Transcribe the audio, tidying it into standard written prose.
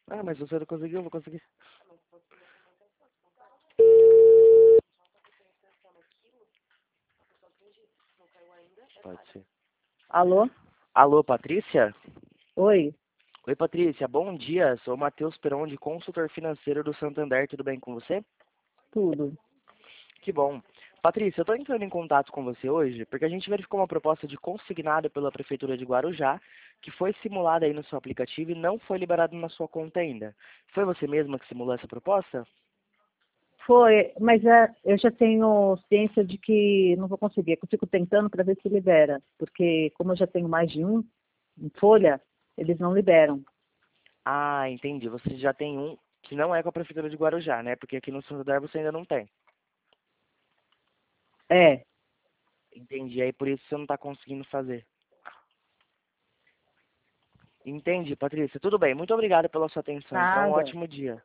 Ah, mas você não conseguiu, eu vou conseguir. Pode ser. Alô? Alô, Patrícia? Oi, Oi, Patrícia, bom dia. Sou o Matheus Peron, consultor financeiro do Santander. Tudo bem com você? tudo. Que bom. Patrícia, eu estou entrando em contato com você hoje porque a gente verificou uma proposta de consignado pela Prefeitura de Guarujá, que foi simulada aí no seu aplicativo e não foi liberado na sua conta ainda. Foi você mesma que simulou essa proposta? Foi, mas eu já tenho ciência de que não vou conseguir, que eu fico tentando para ver se libera, porque como eu já tenho mais de um em folha, eles não liberam. Ah, entendi. Você já tem um que não é com a Prefeitura de Guarujá, né? Porque aqui no Santander você ainda não tem. É, Entendi. Aí por isso você não está conseguindo fazer. Entendi, Patrícia. Tudo bem. Muito obrigado pela sua atenção. Então, um nada. ótimo dia.